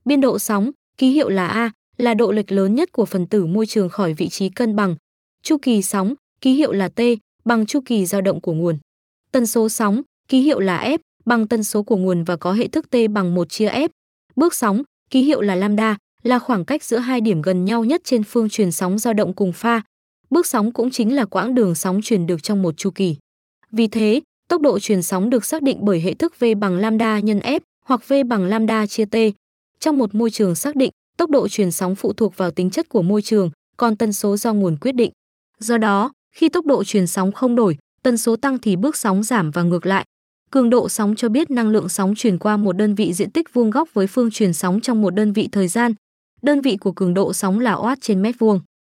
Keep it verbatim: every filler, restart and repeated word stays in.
Biên độ sóng, ký hiệu là A, là độ lệch lớn nhất của phần tử môi trường khỏi vị trí cân bằng. Chu kỳ sóng, ký hiệu là T, bằng chu kỳ dao động của nguồn. Tần số sóng, ký hiệu là F, bằng tần số của nguồn và có hệ thức T bằng một chia F. Bước sóng, ký hiệu là lambda, là khoảng cách giữa hai điểm gần nhau nhất trên phương truyền sóng dao động cùng pha. Bước sóng cũng chính là quãng đường sóng truyền được trong một chu kỳ. Vì thế, tốc độ truyền sóng được xác định bởi hệ thức V bằng lambda nhân F hoặc V bằng lambda chia T. Trong một môi trường xác định, tốc độ truyền sóng phụ thuộc vào tính chất của môi trường, còn tần số do nguồn quyết định. Do đó, khi tốc độ truyền sóng không đổi, tần số tăng thì bước sóng giảm và ngược lại. Cường độ sóng cho biết năng lượng sóng truyền qua một đơn vị diện tích vuông góc với phương truyền sóng trong một đơn vị thời gian. Đơn vị của cường độ sóng là oát trên mét vuông.